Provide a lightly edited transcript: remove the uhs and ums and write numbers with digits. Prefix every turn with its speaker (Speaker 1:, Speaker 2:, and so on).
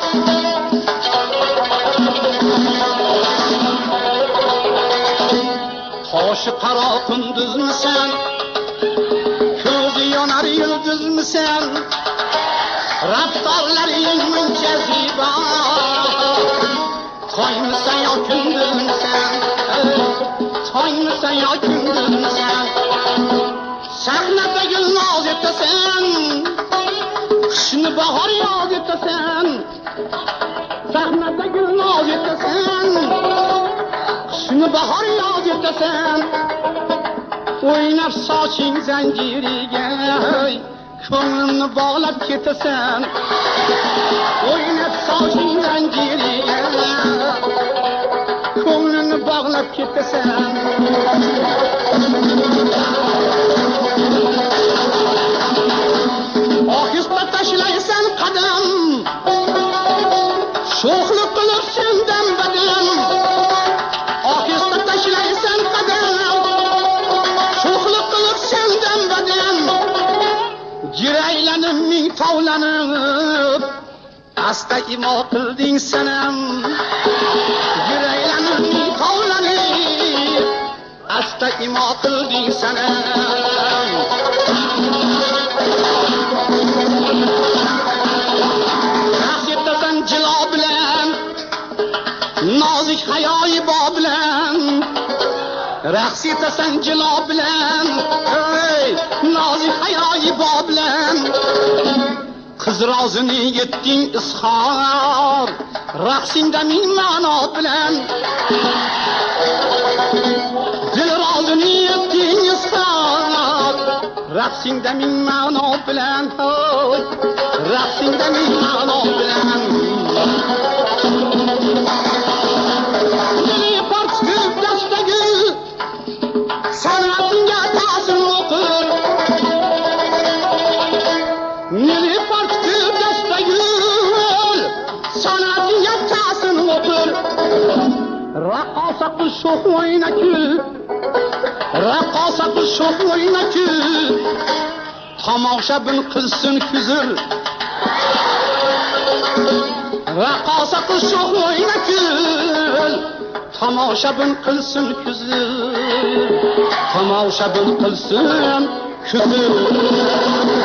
Speaker 1: Qoshi qaro kunduzmisan, ko'zi yonar yulduzmisan, raftorlaring muncha zibo. Toymisan yo kunduzmisan, toymisan yo kunduzmisan, sahnada gulnoz etasan, qishni bahor yoz etasan, sahnada gulnoz etasan, qishni bahor yoz etasan, o'ynab soching zanjiriga ko'nglimni bog'lab ketasan, o'ynab soching zanjiriga ko'nglimni bog'lab ketasan. Ohista tashlaysan qadam, sho'xlik qilib sendan badam. Ohista tashlaysan qadam, sho'xlik qilib sendan badam. Jiraylanib ming tovlanib, asta imo qilding sanam. Jiraylanib ming tovlanib, asta imo qilding sanam. Raqsetasan jilo bilan, nozik hayoyi bo bilan. Raqsetasan jilo bilan, nozik hayoyi bo bilan. Qiz rozini yetding izhor, raqsingda ming ma'no bilan. Dil rozini yetding izhor, raqsingda ming ma'no bilan. Raqsingda ming ma'no bilan. Nili portib dashtagi san'atingga ta'zim o'qir. Nili portib dashtagi san'atingga ta'zim o'qir. Raqqosa qiz sho'x o'ynaku, raqqosa qiz sho'x o'ynaku, tomoshabin qilsin kuzir. Raqqosa qiz sho'x o'ynaku, tomoshabin qilsin kuzir. Tomoshabin qilsin kuzir.